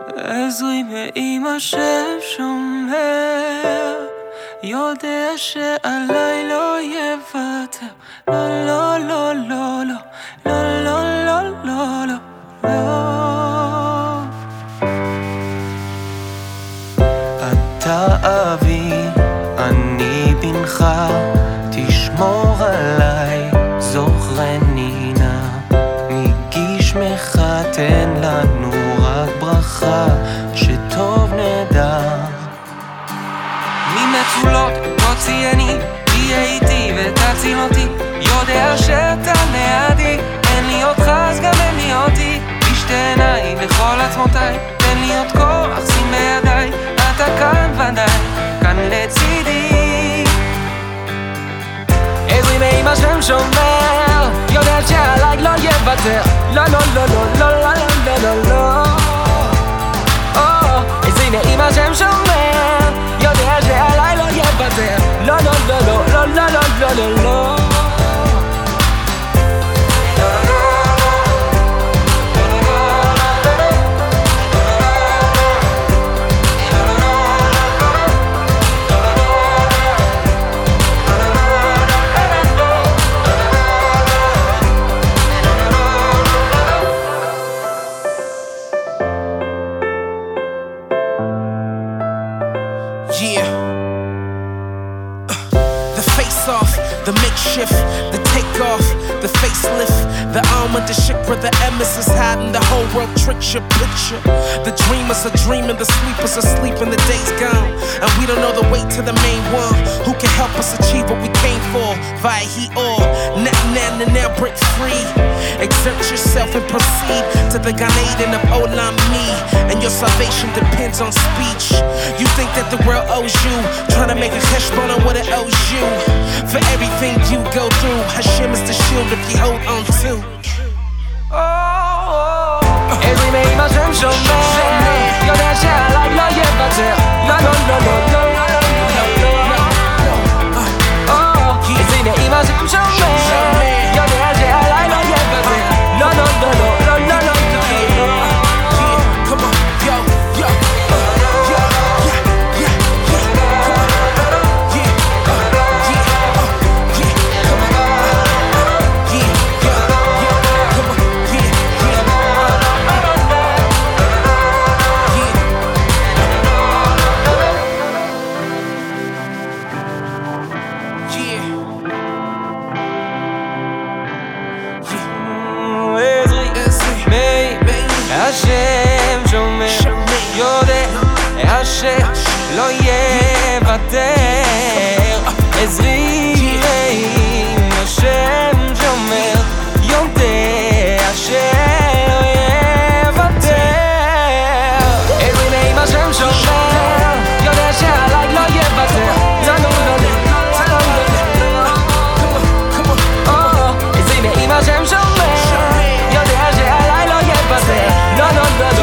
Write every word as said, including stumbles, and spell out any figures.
עזרי מאמא ששומר, יודע שעליי לא יוותר. לא, לא, לא, לא, לא, לא, לא, לא, לא, לא, לא. אתה אבי, אני בנך, תשמור עליי, זוכרני נא. מגשמך תן לנו רק ברכה, שטוב נדע. ממצולות תוציאני, תהיה איתי ותציל אותי, יודע שאתה לידי, אין לי אותך אז גם אין לי אותי. בשתי עיניי לכל עצמותיי, תן לי עוד כוח, שים בידיי, אתה כאן ודאי, כאן לצידי. עזרי מאמא שם שומר, יודע שעליי לא יוותר. לא, לא, לא, לא, לא, לא, לא, לא, לא. עזרי מאמא שם שומר, יודע שעליי לא יוותר. לא, לא, לא, לא, לא, לא, לא, לא, לא. Yeah, uh, the face off, the makeshift, the takeoff, the facelift, the armor, the shikra, the emissaries hiding, the whole world tricks your picture. The dreamers are dreaming, the sleepers are sleeping, the day's gone, and we don't know the way to the main one. Who can help us achieve what we came for? Via he or now, now, now, break free. Exert yourself and proceed to the Gan Eden of Olam me, and your salvation depends on speech. You think that the world owes you, trying to make a cheshbon on what it owes you. For everything you go through, Hashem is the shield if you hold on to. עזרי מאמא שם שומר, יודע שעליי לא יוותר. לא, לא, לא, לא, לא, לא. עזרי מאמא שם שומר, יודע שעליי לא יוותר. לא, לא, לא, לא, לא, לא, לא. Come on, yo, yo, yeah, yeah, yeah, come on, yeah, yeah, yeah, come on, yeah, yeah, come on, yeah, yeah, השם שומר, יודע שלא יוותר. עזרי מאמא שם שומר, יודע שלא יוותר. עזרי מאמא שם שומר, יודע שעליי לא יוותר. לא, לא, לא, לא, לא. עזרי מאמא שם שומר, יודע שעליי לא יוותר. לא, לא, לא,